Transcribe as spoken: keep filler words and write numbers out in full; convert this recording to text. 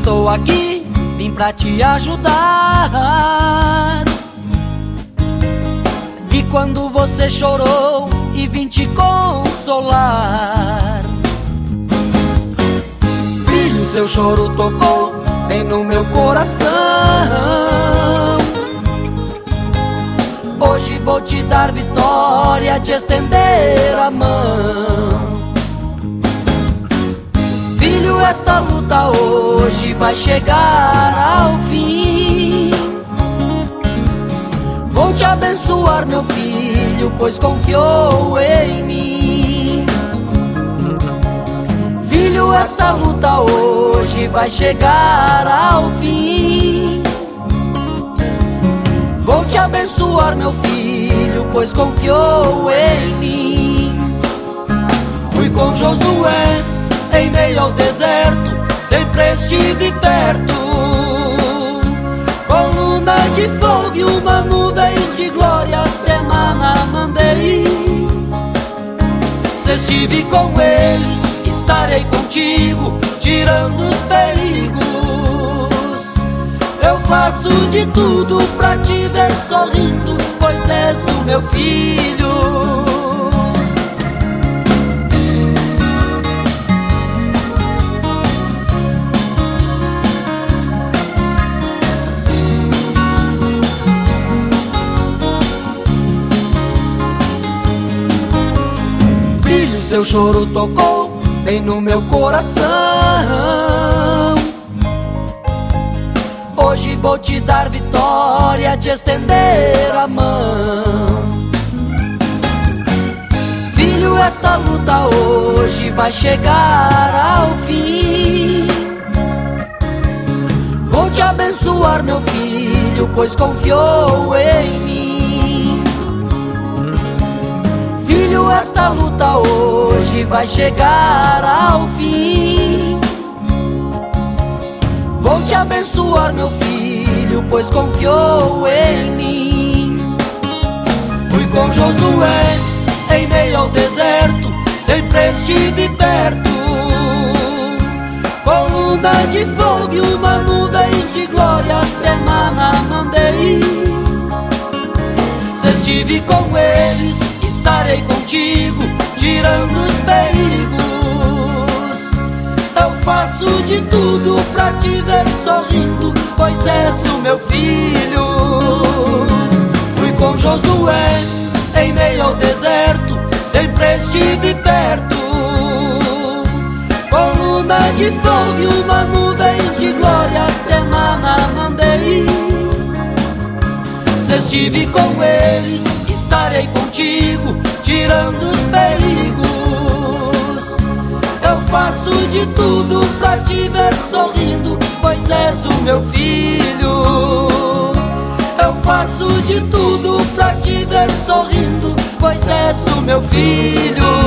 estou aqui, vim pra te ajudar. Vi quando você chorou e vim te consolar. Filho, seu choro tocou bem no meu coração. Hoje vou te dar vitória, te estender a mão. Filho, esta luta hoje vai chegar ao fim. Vou te abençoar, meu filho, pois confiou em mim. Filho, esta luta hoje vai chegar ao fim. Vou te abençoar, meu filho, pois confiou em mim. Fui com Josué em meio ao deserto, sempre estive perto. Coluna de fogo e uma nuvem de glória até maná mandei. Se estive com eles, estarei contigo, tirando os perigos. Eu faço de tudo pra te ver sorrindo, pois és o meu filho. Filho, seu choro tocou bem no meu coração. Hoje vou te dar vitória, te estender a mão. Filho, esta luta hoje vai chegar ao fim. Vou te abençoar, meu filho, pois confiou em mim. Filho, esta luta hoje vai chegar ao fim. Vou te abençoar, meu filho, pois confiou em mim. Fui com Josué em meio ao deserto, sempre estive perto. Coluna de fogo e uma nuvem de glória até maná mandei. Se estive com eles, estarei contigo, tirando os perigos. Eu faço de tudo pra te ver sorrindo, pois és o meu filho. Fui com Josué em meio ao deserto, sempre estive perto. Coluna de fogo e uma nuvem de glória até maná mandei. Se estive com eles, estarei contigo, tirando os perigos. Eu faço de tudo pra te ver sorrindo, pois és o meu filho. Eu faço de tudo pra te ver sorrindo, pois és o meu filho.